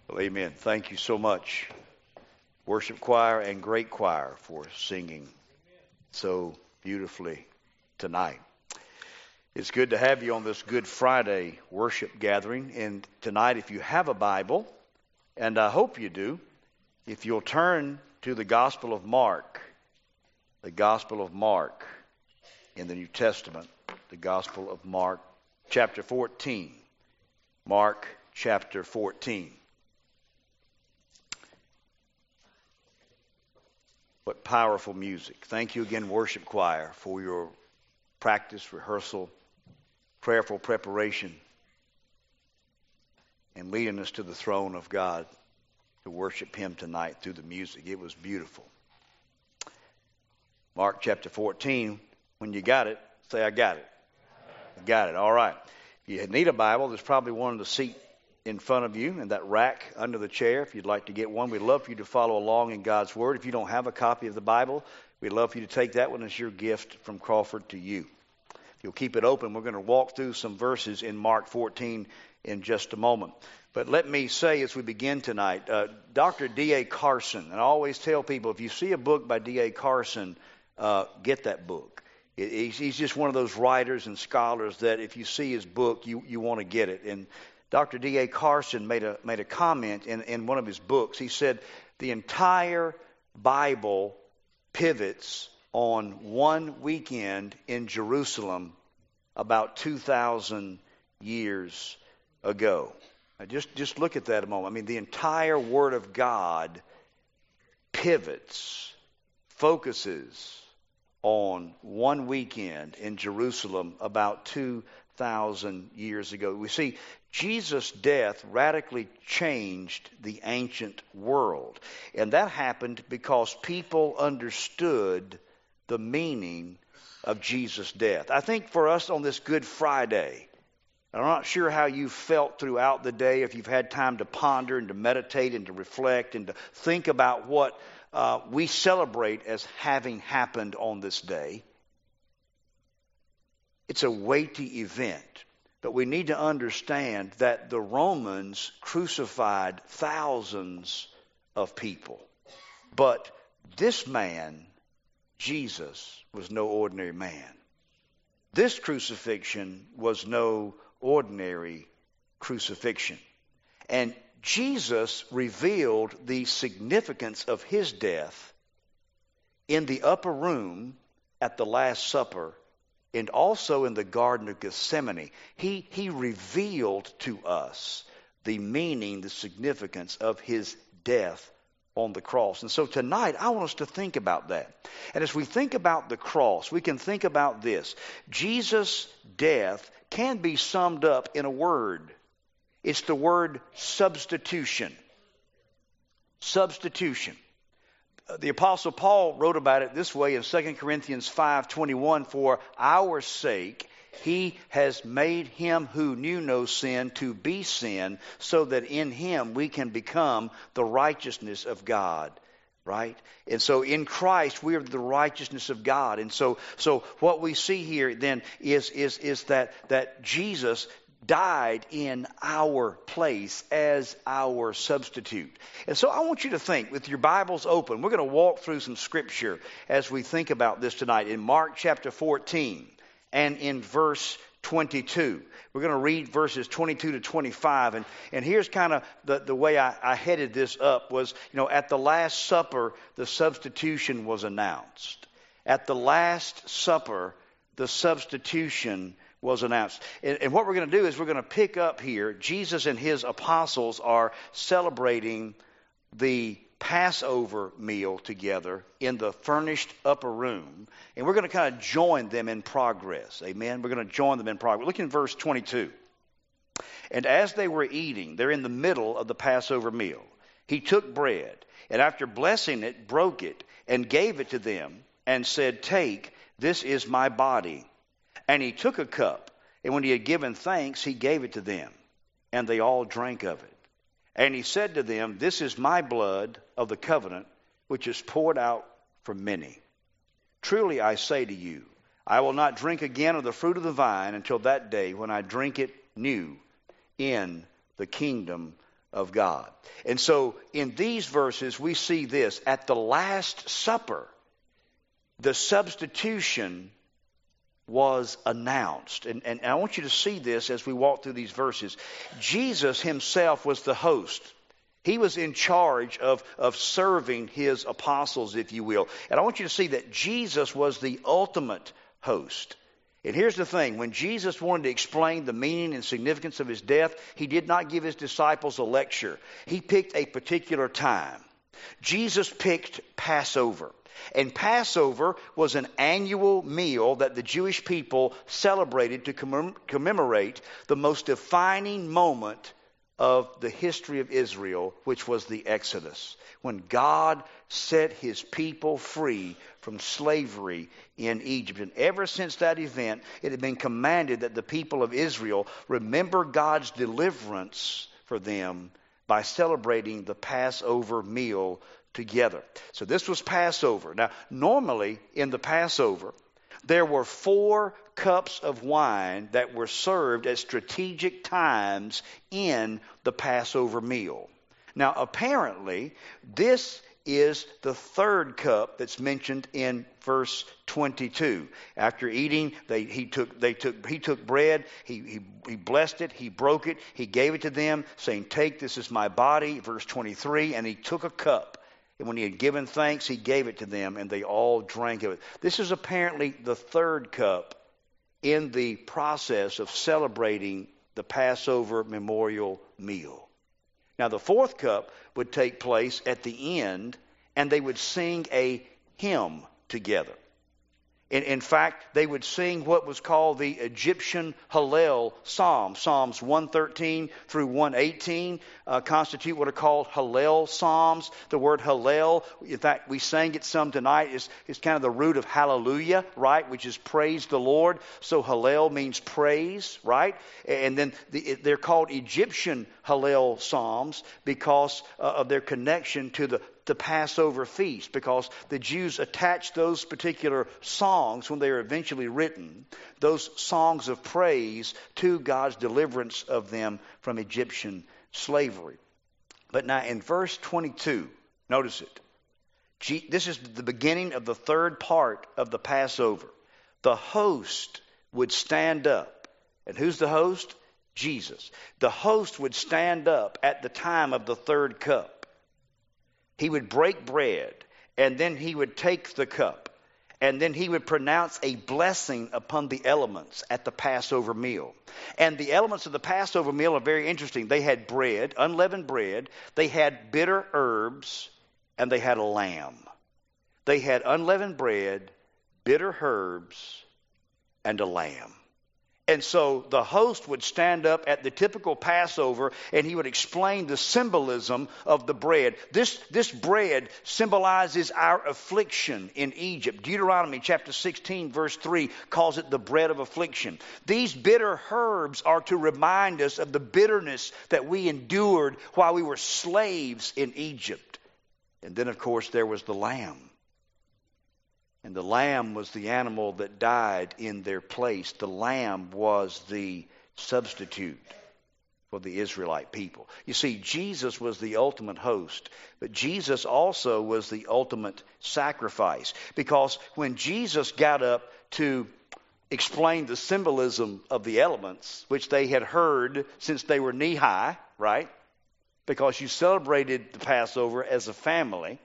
Well, amen. Thank you so much, worship choir and great choir, for singing so beautifully tonight. It's good to have you on this Good Friday worship gathering. And tonight, if you have a Bible, and I hope you do, if you'll turn to the Gospel of Mark in the New Testament, the Gospel of Mark, chapter 14. Mark, chapter 14. What powerful music. Thank you again, worship choir, for your practice, rehearsal, prayerful preparation, and leading us to the throne of God to worship Him tonight through the music. It was beautiful. Mark chapter 14, when you got it, say, I got it. I got it. All right. If you need a Bible, there's probably one in the seat in front of you, in that rack under the chair. If you'd like to get one, we'd love for you to follow along in God's Word. If you don't have a copy of the Bible, we'd love for you to take that one as your gift from Crawford to you. If you'll keep it open, we're going to walk through some verses in Mark 14 in just a moment. But let me say as we begin tonight, Dr. D.A. Carson, and I always tell people, if you see a book by D.A. Carson, get that book. He's just one of those writers and scholars that if you see his book, you want to get it. And Dr. D.A. Carson made a comment in one of his books. He said the entire Bible pivots on one weekend in Jerusalem about 2,000 years ago. Now just look at that a moment. I mean, the entire Word of God pivots, focuses on one weekend in Jerusalem about 2,000 years ago. We see Jesus' death radically changed the ancient world. And that happened because people understood the meaning of Jesus' death. I think for us on this Good Friday, I'm not sure how you felt throughout the day, if you've had time to ponder and to meditate and to reflect and to think about what we celebrate as having happened on this day. It's a weighty event. But we need to understand that the Romans crucified thousands of people. But this man, Jesus, was no ordinary man. This crucifixion was no ordinary crucifixion. And Jesus revealed the significance of his death in the upper room at the Last Supper and also in the Garden of Gethsemane. He revealed to us the meaning, the significance of his death on the cross. And so tonight, I want us to think about that. And as we think about the cross, we can think about this. Jesus' death can be summed up in a word. It's the word substitution. Substitution. The Apostle Paul wrote about it this way in 2 Corinthians 5:21, for our sake he has made him who knew no sin to be sin, so that in him we can become the righteousness of God. Right? And so in Christ we are the righteousness of God. And so what we see here then is that Jesus died in our place as our substitute. And so I want you to think, with your Bibles open, we're going to walk through some scripture as we think about this tonight in Mark chapter 14 and in verse 22. We're going to read verses 22 to 25. And here's kind of the way I headed this up was, at the Last Supper, the substitution was announced. At the Last Supper, the substitution was announced. And what we're going to do is we're going to pick up here. Jesus and his apostles are celebrating the Passover meal together in the furnished upper room. And we're going to kind of join them in progress. Amen? We're going to join them in progress. Look in verse 22. And as they were eating, they're in the middle of the Passover meal. He took bread, and after blessing it, broke it, and gave it to them, and said, "Take, this is my body." And he took a cup, and when he had given thanks, he gave it to them, and they all drank of it. And he said to them, "This is my blood of the covenant, which is poured out for many. Truly I say to you, I will not drink again of the fruit of the vine until that day when I drink it new in the kingdom of God. And so in these verses, we see this. At the Last Supper, the substitution was announced. And I want you to see this as we walk through these verses. Jesus himself was the host. He was in charge of serving his apostles, if you will. And I want you to see that Jesus was the ultimate host. And here's the thing. When Jesus wanted to explain the meaning and significance of his death, he did not give his disciples a lecture. He picked a particular time. Jesus picked Passover. And Passover was an annual meal that the Jewish people celebrated to commemorate the most defining moment of the history of Israel, which was the Exodus, when God set his people free from slavery in Egypt. And ever since that event, it had been commanded that the people of Israel remember God's deliverance for them by celebrating the Passover meal together. So this was Passover. Now, normally in the Passover, there were 4 cups of wine that were served at strategic times in the Passover meal. Now, apparently, this is the 3rd cup that's mentioned in verse 22. After eating, he took bread, he blessed it, he broke it, he gave it to them, saying, "Take, this is my body," verse 23, and he took a cup. And when he had given thanks, he gave it to them, and they all drank of it. This is apparently the 3rd cup in the process of celebrating the Passover memorial meal. Now, the 4th cup would take place at the end, and they would sing a hymn together. In fact, they would sing what was called the Egyptian Hallel Psalm. Psalms 113 through 118 constitute what are called Hallel Psalms. The word Hallel, in fact, we sang it some tonight, is kind of the root of hallelujah, right, which is praise the Lord. So Hallel means praise, right? And then they're called Egyptian Hallel Psalms because of their connection to the Passover feast, because the Jews attached those particular songs when they are eventually written, those songs of praise, to God's deliverance of them from Egyptian slavery. But now in verse 22, notice it. This is the beginning of the 3rd part of the Passover. The host would stand up. And who's the host? Jesus. The host would stand up at the time of the 3rd cup. He would break bread, and then he would take the cup, and then he would pronounce a blessing upon the elements at the Passover meal. And the elements of the Passover meal are very interesting. They had bread, unleavened bread, they had bitter herbs, and they had a lamb. They had unleavened bread, bitter herbs, and a lamb. And so the host would stand up at the typical Passover, and he would explain the symbolism of the bread. This bread symbolizes our affliction in Egypt. Deuteronomy chapter 16 verse 3 calls it the bread of affliction. These bitter herbs are to remind us of the bitterness that we endured while we were slaves in Egypt. And then, of course, there was the lamb. And the lamb was the animal that died in their place. The lamb was the substitute for the Israelite people. You see, Jesus was the ultimate host, but Jesus also was the ultimate sacrifice. Because when Jesus got up to explain the symbolism of the elements, which they had heard since they were knee-high, right? Because you celebrated the Passover as a family.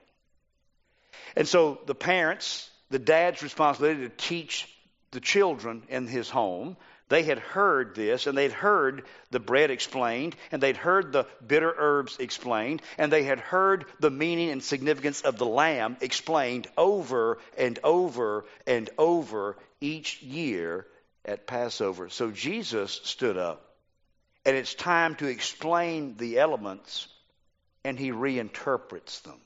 And so the parents, the dad's responsibility to teach the children in his home, they had heard this, and they'd heard the bread explained, and they'd heard the bitter herbs explained, and they had heard the meaning and significance of the lamb explained over and over and over each year at Passover. So Jesus stood up, and it's time to explain the elements, and he reinterprets them.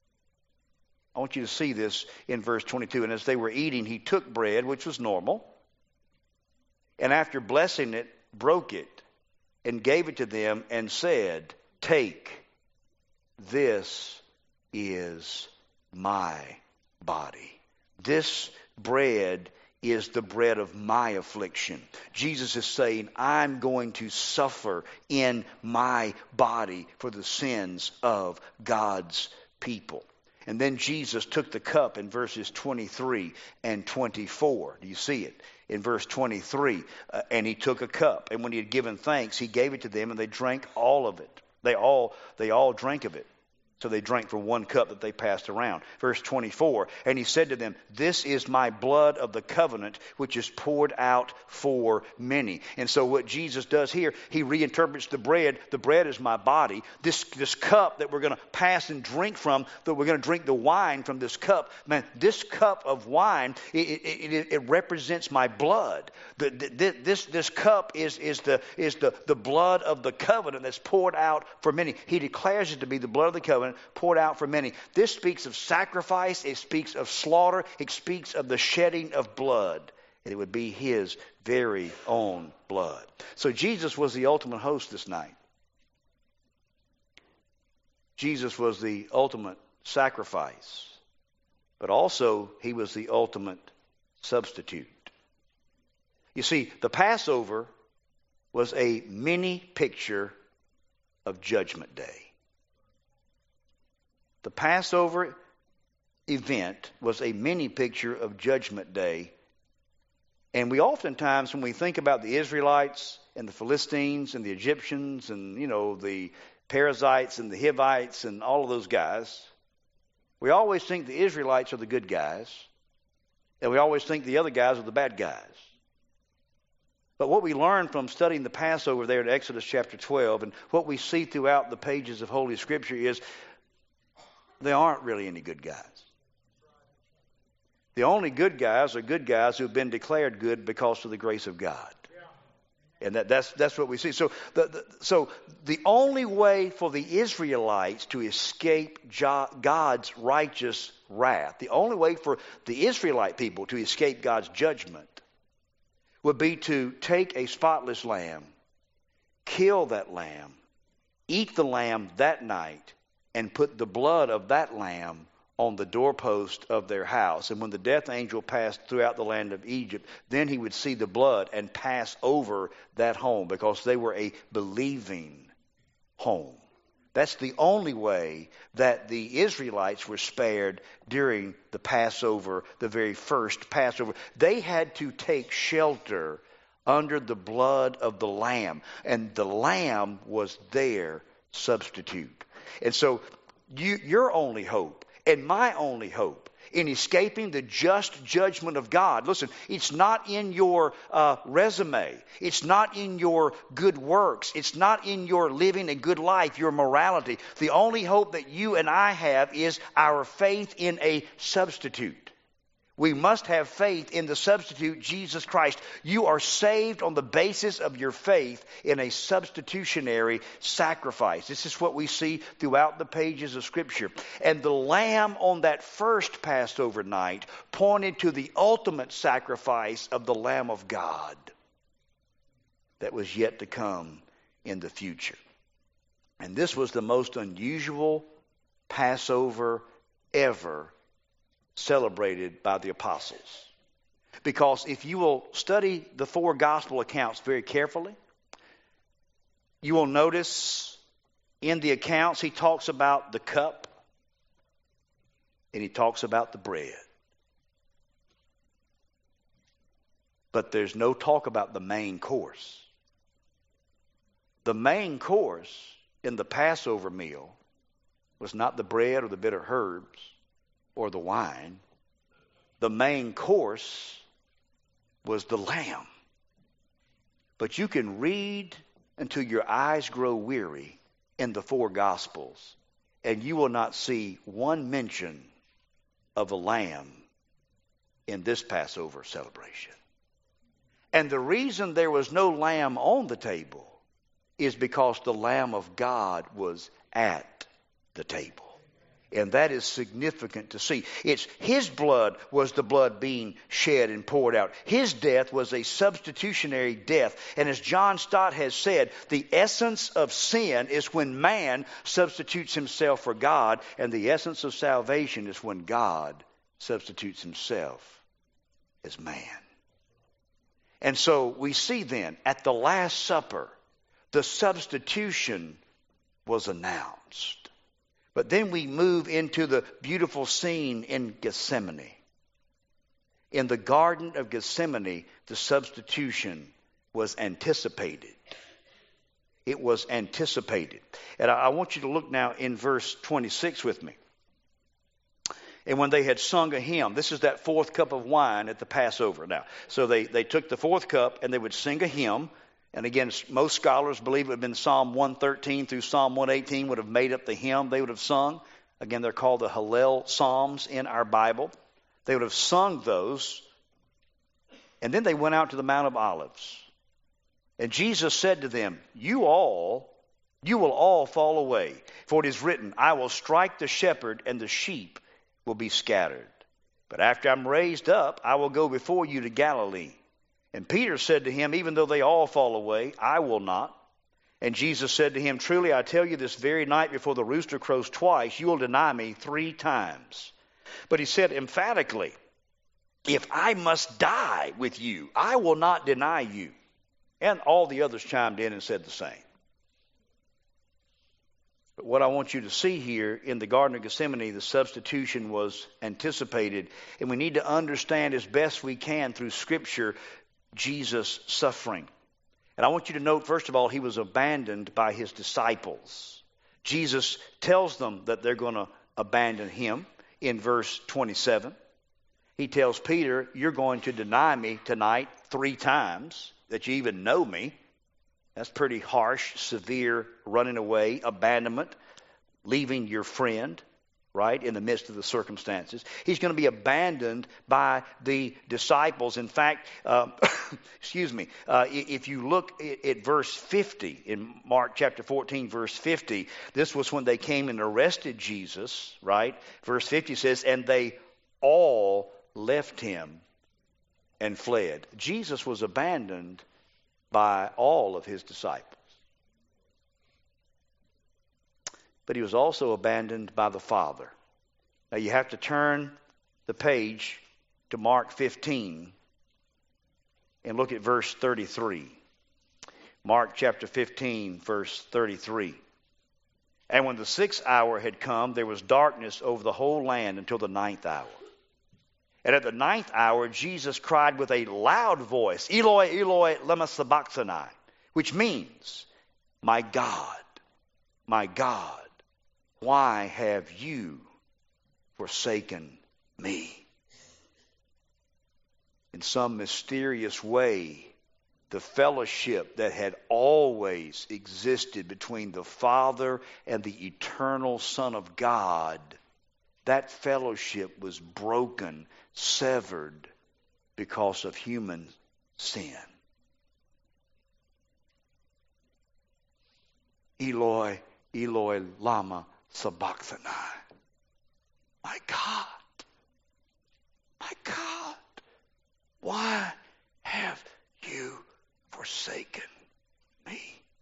I want you to see this in verse 22. And as they were eating, he took bread, which was normal, and after blessing it, broke it, and gave it to them, and said, "Take, this is my body." This bread is the bread of my affliction. Jesus is saying, I'm going to suffer in my body for the sins of God's people. And then Jesus took the cup in verses 23 and 24. Do you see it? In verse 23, and he took a cup, and when he had given thanks, he gave it to them, and they drank all of it. They all drank of it. So they drank from one cup that they passed around. Verse 24, and he said to them, this is my blood of the covenant, which is poured out for many. And so what Jesus does here, he reinterprets the bread. The bread is my body. This cup that we're going to pass and drink from, that we're going to drink the wine from this cup. Man, this cup of wine, it represents my blood. This cup is the blood of the covenant that's poured out for many. He declares it to be the blood of the covenant poured out for many. This speaks of sacrifice. It speaks of slaughter. It speaks of the shedding of blood. And it would be his very own blood. So Jesus was the ultimate host this night. Jesus was the ultimate sacrifice. But also, he was the ultimate substitute. You see, the Passover was a mini picture of Judgment Day. The Passover event was a mini picture of Judgment Day. And we oftentimes, when we think about the Israelites and the Philistines and the Egyptians and, the Perizzites and the Hivites and all of those guys, we always think the Israelites are the good guys. And we always think the other guys are the bad guys. But what we learn from studying the Passover there in Exodus chapter 12 and what we see throughout the pages of Holy Scripture is there aren't really any good guys. The only good guys are good guys who have been declared good because of the grace of God. And that's what we see. So the only way for the Israelites to escape God's righteous wrath, the only way for the Israelite people to escape God's judgment would be to take a spotless lamb, kill that lamb, eat the lamb that night, and put the blood of that lamb on the doorpost of their house. And when the death angel passed throughout the land of Egypt, then he would see the blood and pass over that home because they were a believing home. That's the only way that the Israelites were spared during the Passover, the very first Passover. They had to take shelter under the blood of the lamb, and the lamb was their substitute. And so your only hope and my only hope in escaping the just judgment of God, listen, it's not in your resume. It's not in your good works. It's not in your living a good life, your morality. The only hope that you and I have is our faith in a substitute. We must have faith in the substitute, Jesus Christ. You are saved on the basis of your faith in a substitutionary sacrifice. This is what we see throughout the pages of Scripture. And the lamb on that first Passover night pointed to the ultimate sacrifice of the Lamb of God that was yet to come in the future. And this was the most unusual Passover ever celebrated by the apostles. Because if you will study the four gospel accounts very carefully, you will notice in the accounts he talks about the cup and he talks about the bread. But there's no talk about the main course. The main course in the Passover meal was not the bread or the bitter herbs or the wine. The main course was the lamb. But you can read until your eyes grow weary in the four Gospels, and you will not see one mention of a lamb in this Passover celebration. And the reason there was no lamb on the table is because the Lamb of God was at the table. And that is significant to see. It's his blood was the blood being shed and poured out. His death was a substitutionary death. And as John Stott has said, the essence of sin is when man substitutes himself for God, and the essence of salvation is when God substitutes himself as man. And so we see then at the Last Supper, the substitution was announced. But then we move into the beautiful scene in Gethsemane. In the Garden of Gethsemane, the substitution was anticipated. It was anticipated. And I want you to look now in verse 26 with me. And when they had sung a hymn, this is that fourth cup of wine at the Passover now. So they took the fourth cup and they would sing a hymn. And again, most scholars believe it would have been Psalm 113 through Psalm 118 would have made up the hymn they would have sung. Again, they're called the Hallel Psalms in our Bible. They would have sung those. And then they went out to the Mount of Olives. And Jesus said to them, you will all fall away. For it is written, I will strike the shepherd and the sheep will be scattered. But after I'm raised up, I will go before you to Galilee. And Peter said to him, even though they all fall away, I will not. And Jesus said to him, truly I tell you, this very night before the rooster crows twice, you will deny me 3 times. But he said emphatically, if I must die with you, I will not deny you. And all the others chimed in and said the same. But what I want you to see here in the Garden of Gethsemane, the substitution was anticipated. And we need to understand as best we can through Scripture Jesus' suffering. And I want you to note, first of all, he was abandoned by his disciples. Jesus tells them that they're going to abandon him in verse 27. He tells Peter, you're going to deny me tonight 3 times, that you even know me. That's pretty harsh, severe running away, abandonment, leaving your friend, right, in the midst of the circumstances. He's going to be abandoned by the disciples. In fact, if you look at verse 50, in Mark chapter 14, verse 50, this was when they came and arrested Jesus, right? Verse 50 says, and they all left him and fled. Jesus was abandoned by all of his disciples. But he was also abandoned by the Father. Now you have to turn the page to Mark 15 and look at verse 33. Mark chapter 15, verse 33. And when the 6th hour had come, there was darkness over the whole land until the 9th hour. And at the 9th hour, Jesus cried with a loud voice, Eloi, Eloi, lema sabachthani, which means, my God, why have you forsaken me? In some mysterious way, the fellowship that had always existed between the Father and the eternal Son of God, that fellowship was broken, severed because of human sin. Eloi, Eloi, lama sabachthani. My God, why have you forsaken me?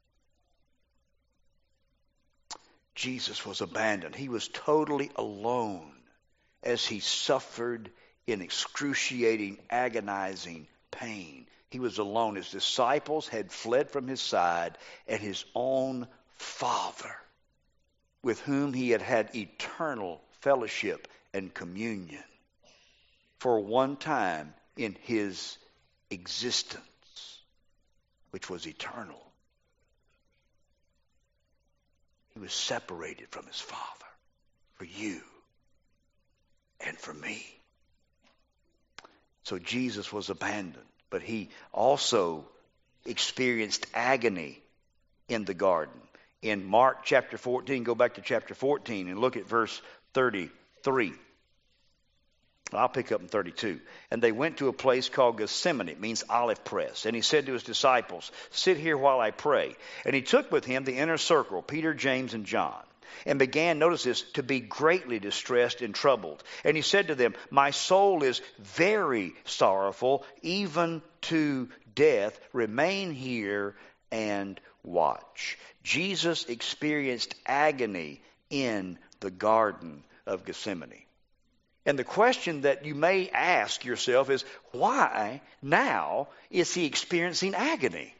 Jesus was abandoned. He was totally alone as he suffered in excruciating, agonizing pain. He was alone. His disciples had fled from his side, and his own Father, with whom he had had eternal fellowship and communion, for one time in his existence, which was eternal, he was separated from his Father for you and for me. So Jesus was abandoned, but he also experienced agony in the garden. In Mark chapter 14, go back to chapter 14 and look at verse 33. I'll pick up in 32. And they went to a place called Gethsemane. It means olive press. And he said to his disciples, sit here while I pray. And he took with him the inner circle, Peter, James, and John, and began, notice this, to be greatly distressed and troubled. And he said to them, my soul is very sorrowful, even to death. Remain here and watch. Jesus experienced agony in the Garden of Gethsemane. And the question that you may ask yourself is, why now is he experiencing agony?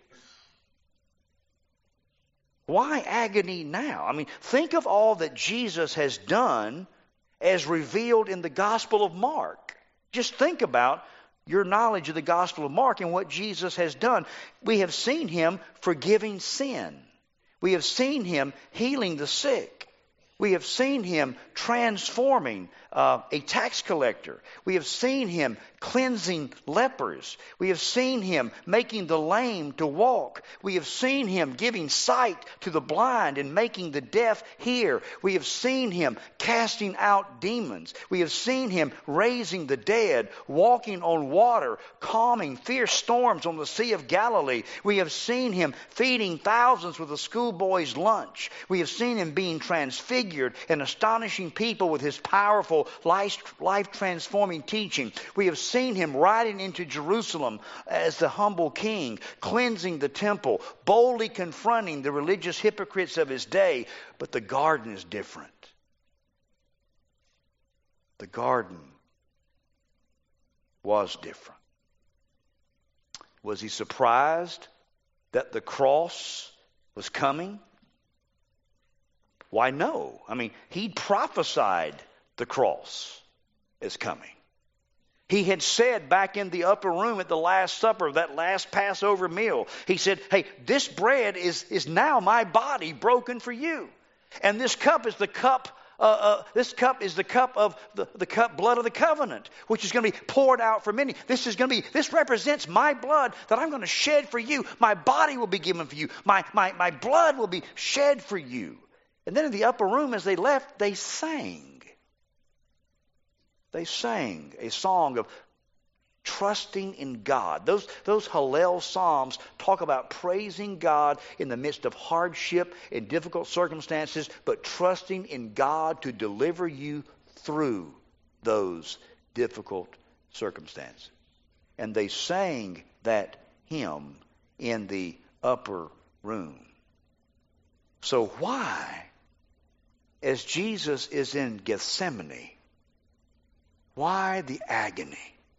Why agony now? I mean, think of all that Jesus has done as revealed in the Gospel of Mark. Just think about your knowledge of the Gospel of Mark and what Jesus has done. We have seen him forgiving sin. We have seen him healing the sick. We have seen him transforming a tax collector. We have seen him cleansing lepers. We have seen him making the lame to walk. We have seen him giving sight to the blind and making the deaf hear. We have seen him casting out demons. We have seen him raising the dead, walking on water, calming fierce storms on the Sea of Galilee. We have seen him feeding thousands with a schoolboy's lunch. We have seen him being transfigured and astonishing people with his powerful, life-transforming teaching. We have seen him riding into Jerusalem as the humble king, cleansing the temple, boldly confronting the religious hypocrites of his day. But the garden is different. The garden was different. Was he surprised that the cross was coming? Why, no. I mean, he'd prophesied the cross is coming. He had said back in the upper room at the Last Supper, that last Passover meal, he said, hey, this bread is now my body broken for you. And this cup is the cup of the cup blood of the covenant, which is going to be poured out for many. This represents my blood that I'm going to shed for you. My body will be given for you. My blood will be shed for you. And then in the upper room, as they left, they sang. They sang a song of trusting in God. Those Hallel Psalms talk about praising God in the midst of hardship and difficult circumstances, but trusting in God to deliver you through those difficult circumstances. And they sang that hymn in the upper room. So why, as Jesus is in Gethsemane, why the agony?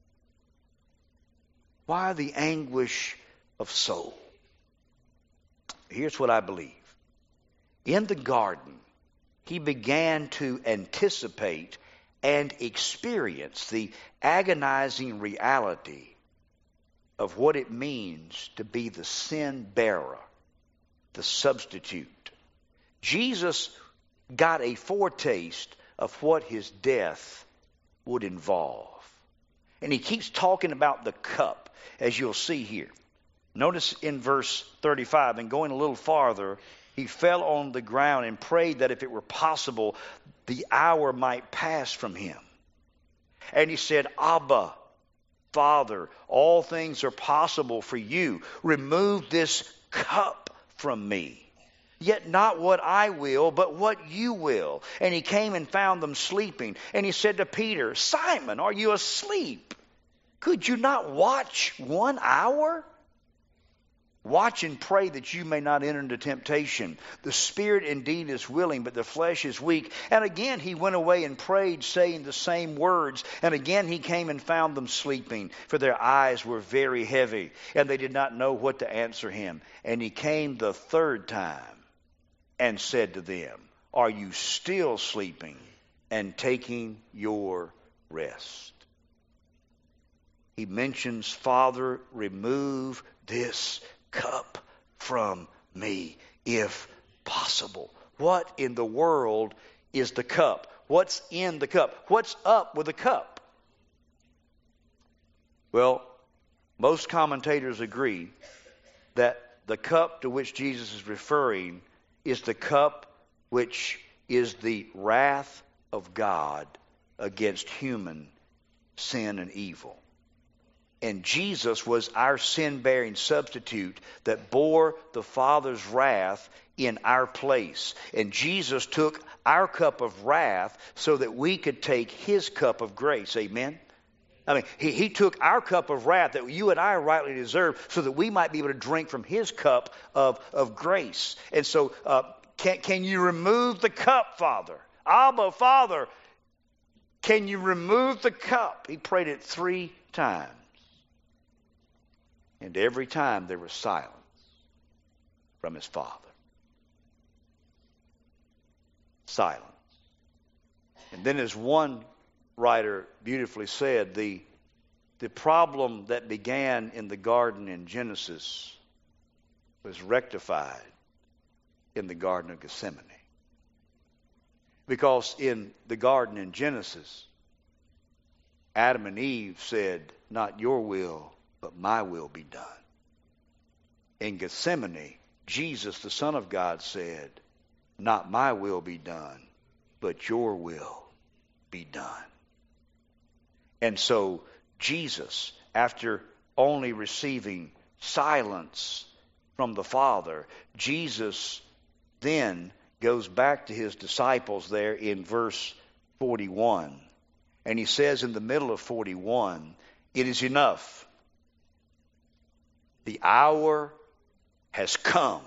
Why the anguish of soul? Here's what I believe. In the garden, he began to anticipate and experience the agonizing reality of what it means to be the sin bearer, the substitute. Jesus got a foretaste of what his death would involve. And he keeps talking about the cup, as you'll see here. Notice in verse 35, and going a little farther, he fell on the ground and prayed that if it were possible, the hour might pass from him. And he said, Abba, Father, all things are possible for you. Remove this cup from me. Yet not what I will, but what you will. And he came and found them sleeping. And he said to Peter, Simon, are you asleep? Could you not watch 1 hour? Watch and pray that you may not enter into temptation. The spirit indeed is willing, but the flesh is weak. And again he went away and prayed, saying the same words. And again he came and found them sleeping, for their eyes were very heavy, and they did not know what to answer him. And he came the third time and said to them, are you still sleeping and taking your rest? He mentions, Father, remove this cup from me, if possible. What in the world is the cup? What's in the cup? What's up with the cup? Well, most commentators agree that the cup to which Jesus is referring is the cup which is the wrath of God against human sin and evil. And Jesus was our sin-bearing substitute that bore the Father's wrath in our place. And Jesus took our cup of wrath so that we could take his cup of grace. Amen? I mean, he took our cup of wrath that you and I rightly deserve so that we might be able to drink from his cup of grace. And so, can you remove the cup, Father? Abba, Father, Can you remove the cup? He prayed it 3 times. And every time there was silence from his Father. Silence. And then as one writer beautifully said, the problem that began in the garden in Genesis was rectified in the Garden of Gethsemane. Because in the garden in Genesis, Adam and Eve said, not your will, but my will be done. In Gethsemane, Jesus, the Son of God, said, not my will be done, but your will be done. And so Jesus, after only receiving silence from the Father, Jesus then goes back to his disciples there in verse 41. And he says in the middle of 41, it is enough. The hour has come.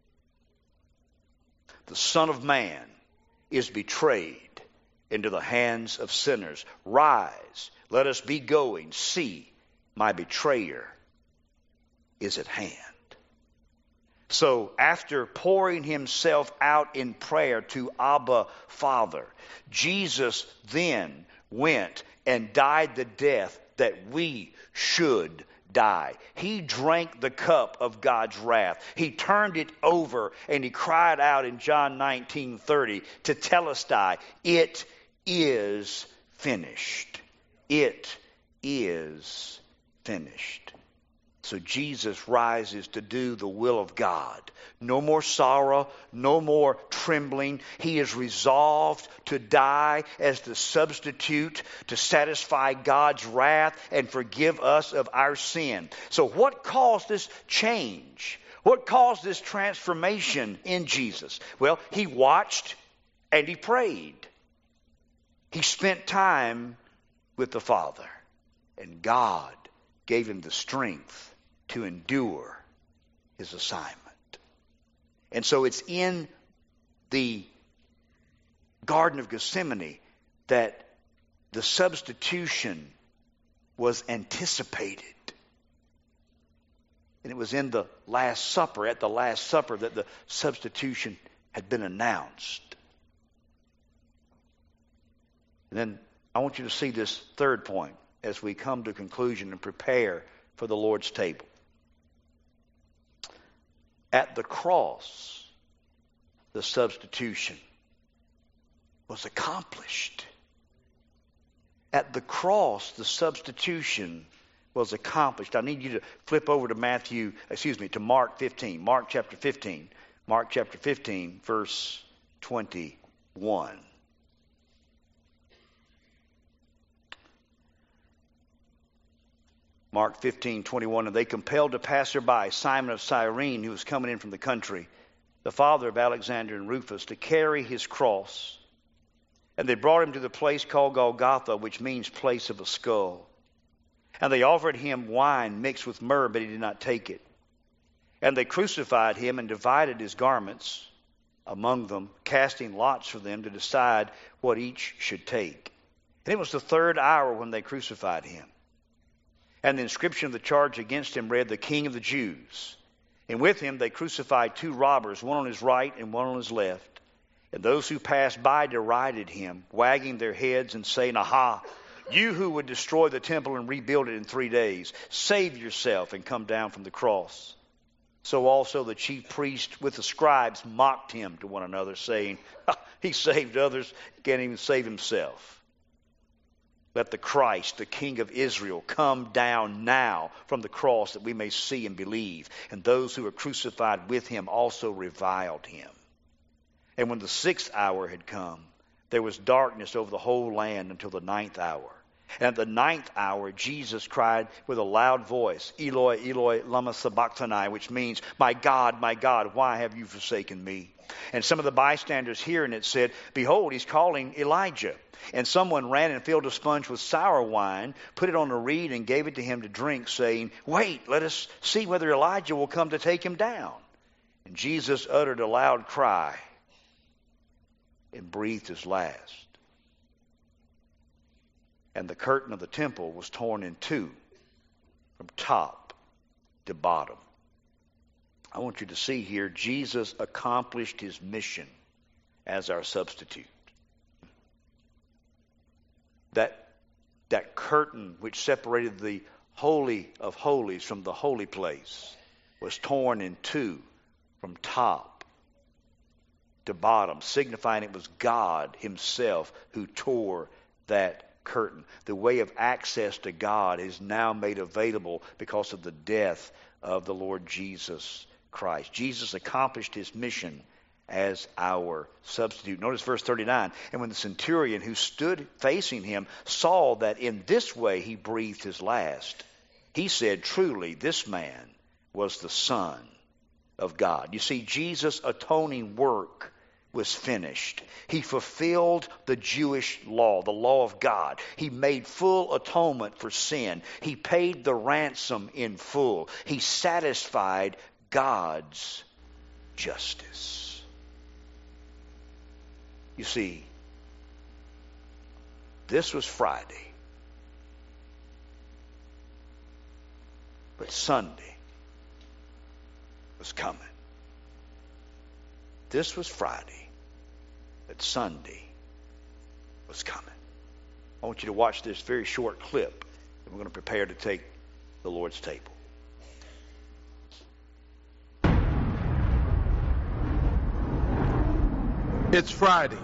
The Son of Man is betrayed into the hands of sinners. Rise, let us be going. See, my betrayer is at hand. So after pouring himself out in prayer to Abba Father, Jesus then went and died the death that we should die. He drank the cup of God's wrath. He turned it over and he cried out in John 19:30 to Telestai, it is finished. It is finished. So Jesus rises to do the will of God. No more sorrow, no more trembling. He is resolved to die as the substitute to satisfy God's wrath and forgive us of our sin. So what caused this change? What caused this transformation in Jesus? Well, he watched and he prayed. He spent time with the Father, and God gave him the strength to endure his assignment. And so it's in the Garden of Gethsemane that the substitution was anticipated. And it was in the Last Supper, at the Last Supper, that the substitution had been announced. And then I want you to see this third point as we come to conclusion and prepare for the Lord's table. At the cross, the substitution was accomplished. At the cross, the substitution was accomplished. I need you to flip over to Mark 15. Mark chapter 15. Mark chapter 15, verse 21. Mark 15:21, and they compelled a passerby, Simon of Cyrene, who was coming in from the country, the father of Alexander and Rufus, to carry his cross. And they brought him to the place called Golgotha, which means place of a skull. And they offered him wine mixed with myrrh, but he did not take it. And they crucified him and divided his garments among them, casting lots for them to decide what each should take. And it was the 3rd hour when they crucified him. And the inscription of the charge against him read, the King of the Jews. And with him they crucified 2 robbers, one on his right and one on his left. And those who passed by derided him, wagging their heads and saying, aha, you who would destroy the temple and rebuild it in 3 days, save yourself and come down from the cross. So also the chief priests with the scribes mocked him to one another, saying, he saved others, can't even save himself. Let the Christ, the King of Israel, come down now from the cross that we may see and believe. And those who were crucified with him also reviled him. And when the 6th hour had come, there was darkness over the whole land until the 9th hour. And at the 9th hour, Jesus cried with a loud voice, Eloi, Eloi, lama sabachthani, which means, my God, why have you forsaken me? And some of the bystanders hearing it said, behold, he's calling Elijah. And someone ran and filled a sponge with sour wine, put it on a reed, and gave it to him to drink, saying, wait, let us see whether Elijah will come to take him down. And Jesus uttered a loud cry and breathed his last. And the curtain of the temple was torn in two from top to bottom. I want you to see here, Jesus accomplished his mission as our substitute. That curtain which separated the Holy of Holies from the holy place was torn in two from top to bottom, signifying it was God himself who tore that curtain. The way of access to God is now made available because of the death of the Lord Jesus Christ. Jesus accomplished his mission as our substitute. Notice verse 39. And when the centurion who stood facing him saw that in this way he breathed his last, he said, truly, this man was the Son of God. You see, Jesus' atoning work was finished. He fulfilled the Jewish law, the law of God. He made full atonement for sin. He paid the ransom in full. He satisfied God's justice. You see, this was Friday, but Sunday was coming. This was Friday, but Sunday was coming. I want you to watch this very short clip, and we're going to prepare to take the Lord's table. It's Friday.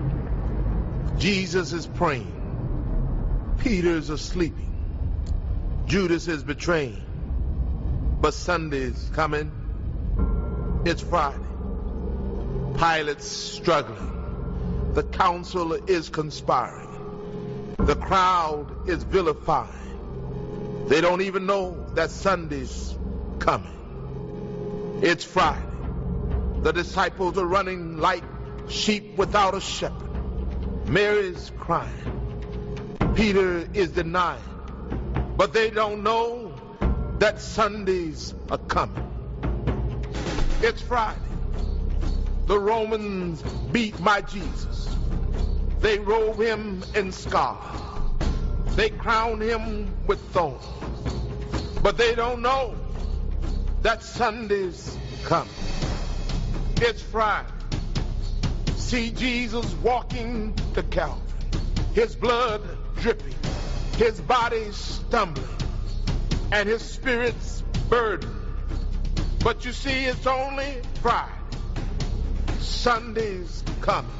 Jesus is praying. Peter's asleep. Judas is betraying. But Sunday's coming. It's Friday. Pilate's struggling. The council is conspiring. The crowd is vilifying. They don't even know that Sunday's coming. It's Friday. The disciples are running like sheep without a shepherd. Mary's crying. Peter is denying. But they don't know that Sundays are coming. It's Friday. The Romans beat my Jesus. They robe him in scarlet. They crown him with thorns. But they don't know that Sunday's coming. It's Friday. See Jesus walking to Calvary, his blood dripping, his body stumbling, and his spirit's burdened. But you see, it's only Friday. Sunday's coming.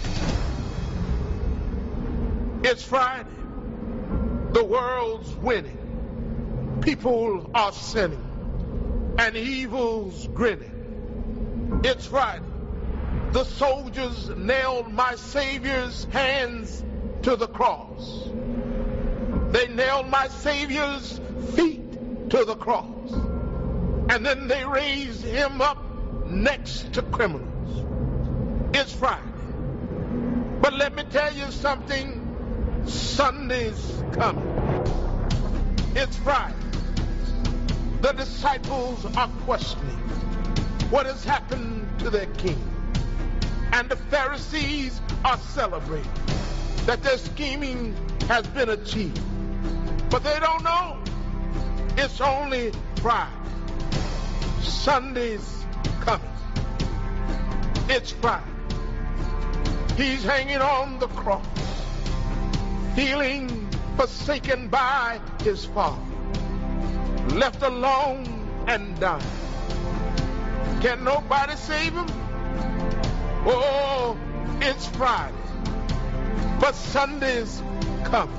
It's Friday. The world's winning. People are sinning, and evil's grinning. It's Friday. The soldiers nailed my Savior's hands to the cross. They nailed my Savior's feet to the cross. And then they raised him up next to criminals. It's Friday. But let me tell you something. Sunday's coming. It's Friday. The disciples are questioning what has happened to their king. And the Pharisees are celebrating that their scheming has been achieved. But they don't know it's only Friday. Sunday's coming. It's Friday. He's hanging on the cross, feeling forsaken by his Father, left alone and dying. Can nobody save him? Oh, it's Friday, but Sunday's coming.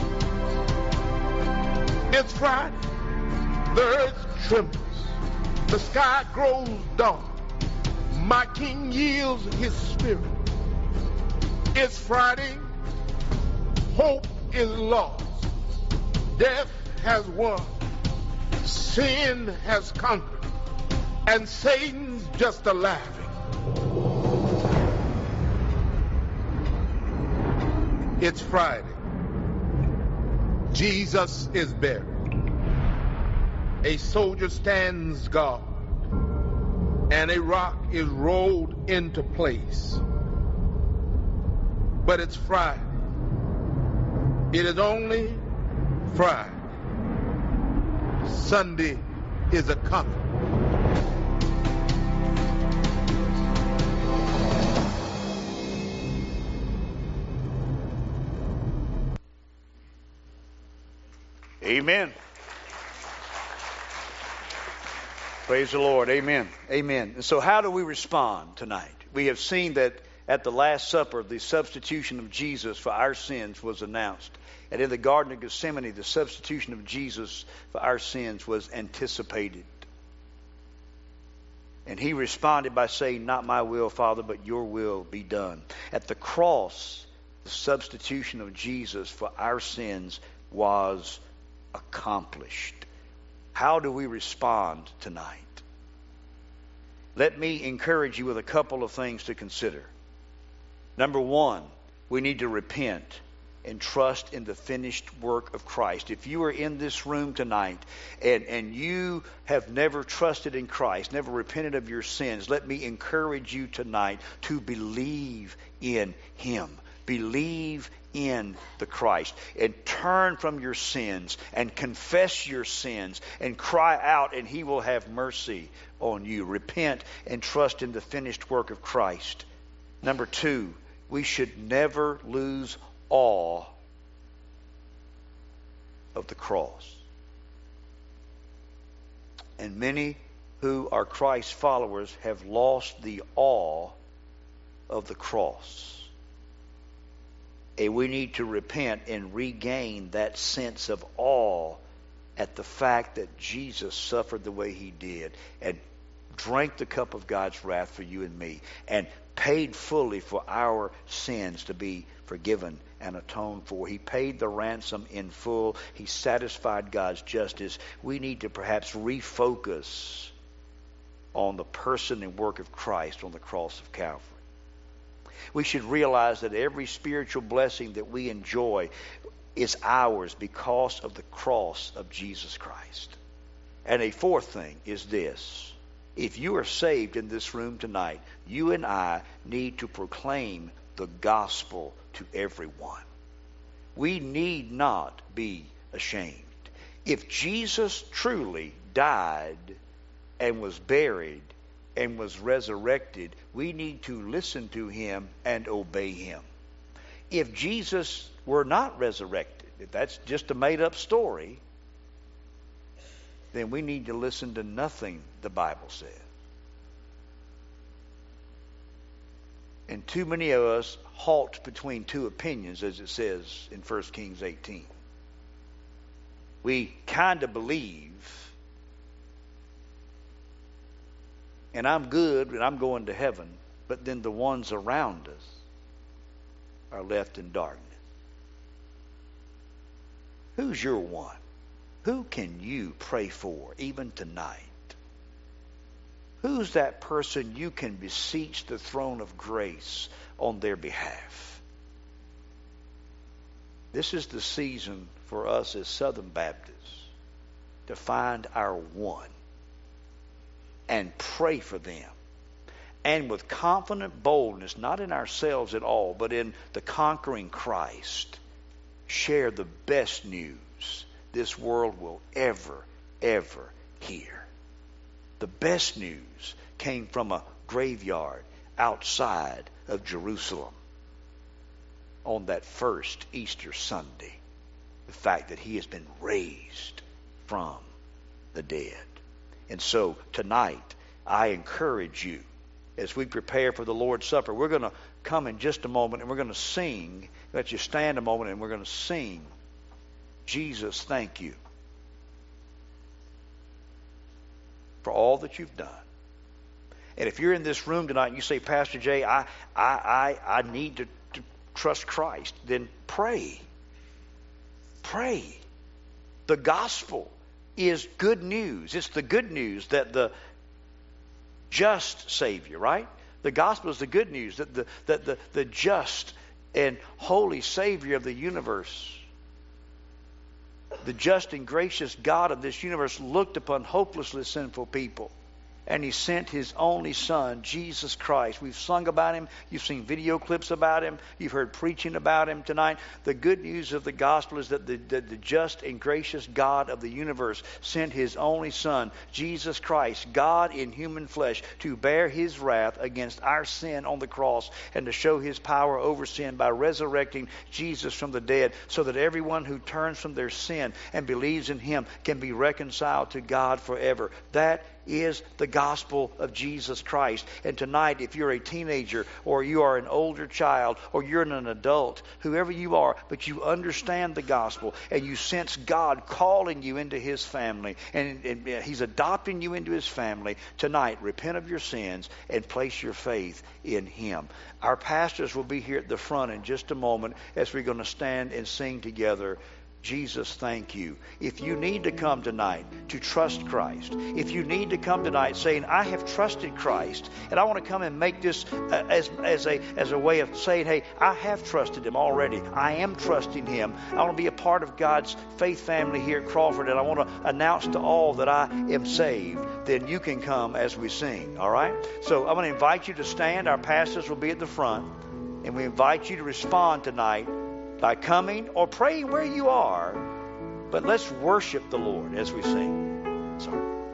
It's Friday. The earth trembles. The sky grows dark. My King yields his spirit. It's Friday. Hope is lost. Death has won. Sin has conquered. And Satan's just a laughing. It's Friday. Jesus is buried. A soldier stands guard, and a rock is rolled into place. But it's Friday. It is only Friday. Sunday is a coming. Amen. Praise the Lord. Amen. Amen. And so how do we respond tonight? We have seen that at the Last Supper, the substitution of Jesus for our sins was announced. And in the Garden of Gethsemane, the substitution of Jesus for our sins was anticipated. And he responded by saying, "Not my will, Father, but your will be done." At the cross, the substitution of Jesus for our sins was accomplished. How do we respond tonight? Let me encourage you with a couple of things to consider. Number one, we need to repent and trust in the finished work of Christ. If you are in this room tonight and you have never trusted in Christ, never repented of your sins, let me encourage you tonight to believe in Him. Believe in the Christ and turn from your sins and confess your sins and cry out, and He will have mercy on you. Repent and trust in the finished work of Christ. Number two, we should never lose awe of the cross. And many who are Christ followers have lost the awe of the cross. And we need to repent and regain that sense of awe at the fact that Jesus suffered the way He did and drank the cup of God's wrath for you and me and paid fully for our sins to be forgiven and atoned for. He paid the ransom in full. He satisfied God's justice. We need to perhaps refocus on the person and work of Christ on the cross of Calvary. We should realize that every spiritual blessing that we enjoy is ours because of the cross of Jesus Christ. And a fourth thing is this. If you are saved in this room tonight, you and I need to proclaim the gospel to everyone. We need not be ashamed. If Jesus truly died and was buried and was resurrected, we need to listen to Him and obey Him. If Jesus were not resurrected, if that's just a made-up story, then we need to listen to nothing the Bible says. And too many of us halt between two opinions, as it says in 1 Kings 18. We kind of believe, and I'm good and I'm going to heaven, but then the ones around us are left in darkness. Who's your one? Who can you pray for even tonight? Who's that person you can beseech the throne of grace on their behalf? This is the season for us as Southern Baptists to find our one and pray for them. And with confident boldness, not in ourselves at all, but in the conquering Christ, share the best news this world will ever hear. The best news came from a graveyard outside of Jerusalem on that first Easter Sunday. The fact that He has been raised from the dead. And so tonight, I encourage you, as we prepare for the Lord's Supper, we're going to come in just a moment and we're going to sing. Let you stand a moment and we're going to sing, Jesus, thank you for all that you've done. And if you're in this room tonight and you say, Pastor Jay, I need to trust Christ, then pray. Pray. The gospel is good news. It's the good news that the just Savior, right? The gospel is the good news that the just and holy Savior of the universe, the just and gracious God of this universe, looked upon hopelessly sinful people And he sent his only Son, Jesus Christ. We've sung about him. You've seen video clips about him. You've heard preaching about him tonight. The good news of the gospel is that the just and gracious God of the universe sent his only Son, Jesus Christ, God in human flesh, to bear his wrath against our sin on the cross and to show his power over sin by resurrecting Jesus from the dead, so that everyone who turns from their sin and believes in him can be reconciled to God forever. That is the gospel of Jesus Christ. And tonight, if you're a teenager or you are an older child or you're an adult, whoever you are, but you understand the gospel and you sense God calling you into his family and he's adopting you into his family, tonight, repent of your sins and place your faith in him. Our pastors will be here at the front in just a moment as we're going to stand and sing together, Jesus, thank you. If you need to come tonight to trust Christ, if you need to come tonight saying, I have trusted Christ, and I want to come and make this as a way of saying, hey, I have trusted him already. I am trusting him. I want to be a part of God's faith family here at Crawford, and I want to announce to all that I am saved. Then you can come as we sing, all right? So I'm going to invite you to stand. Our pastors will be at the front, and we invite you to respond tonight by coming or praying where you are, but let's worship the Lord as we sing. Sorry.